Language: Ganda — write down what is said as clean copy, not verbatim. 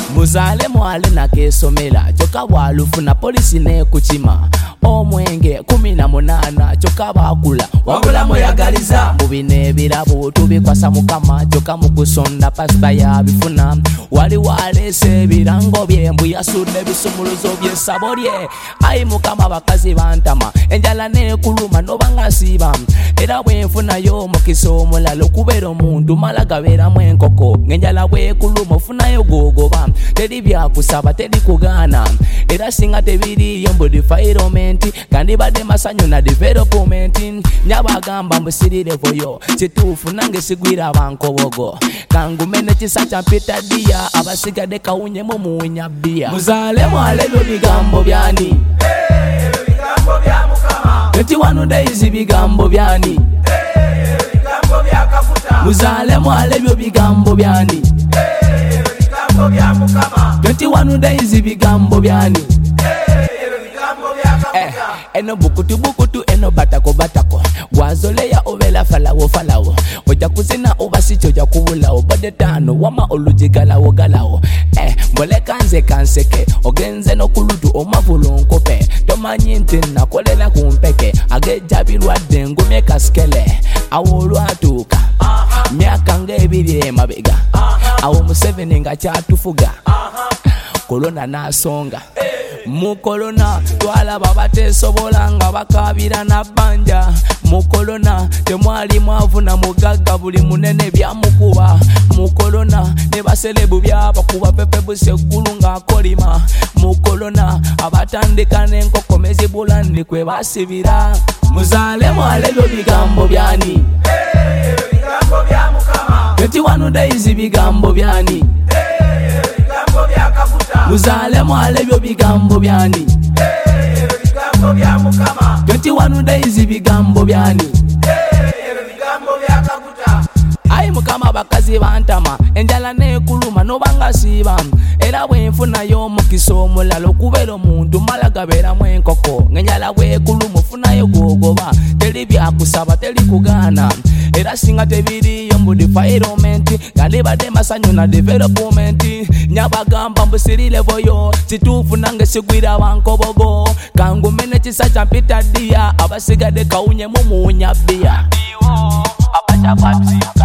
Muzale mwale na kesomela choka walufuna polisi ne kuchima omwenge 18 choka bakula wabula moyagaliza mubine birabo tubikwasa mukama choka mukusonda pasba ya bifuna wali walese birango byembu yasude bisumuluzo byesaborye ai mukama bakazi bantama enjala ne kuluma no bangasiba era bwenfuna yo mukiso mulalo kubera omuntu malagabera mwenkoko ngenjala bwe kuluma funa yo gogoba teri byakusaba teri kugana era singa tebiri yombo environment kandi bade masanyo na development nyabagamba mbusirire voyo kitufu nange sigwira abankobogo kangumene kisacha mpita dia abasigade kaunye mu munya bia muzale mwale bigambo byani bigambo bya mukama 21 days bigambo byani bigambo bya kafuta muzale mwale bigambo byani bigambo bya mukama 21 days bigambo byani bigambo bya kafuta eno bukutu eno batako wazoleya ovela falawo oja kuzina obasicho ja kubulawo badetano wama olujigalawo galawo mbole kanseke ogenze no kulutu omavulo nkope tomanyi nti nakolela kumpeke agejabirwadde ngumye kaskele awo lwatuuka myaka ng'ebiri emabega awo Museveni nga kyatufuga kolona nasonga mu kolona twalaba batesobola nga bakabira na banja mu kolona temwali mwavuna mugagga buli munene byamukuba mu kolona ne baselebu byabakuba pepe busekulu nga kolima mu kolona abatandika n'enkokomezi bulandi kwe basibira muzale mwale bigambo byani bigambo bya mukama 21 days bigambo byani bigambo bya kafuta muzale mwale bigambo byani bigambo bya mukama 21 days bigambo byani bigambo bya kafuta ai mukama bakazi bantama enjala ne kuluma no bangasiba era bwenfuna yo mukiso omulalo kubera omuntu malagabera mwenkoko ngenjala bwe kuluma funa yo gogoba teri byakusaba teri kugana era singa tebiri yombo environment kandi bade masanyo na development nyabagamba mbusirire voyo kitufu nange sigwira bankobogo kangumene kisacha mpita dia abasigade kaunye mu munya bia abacha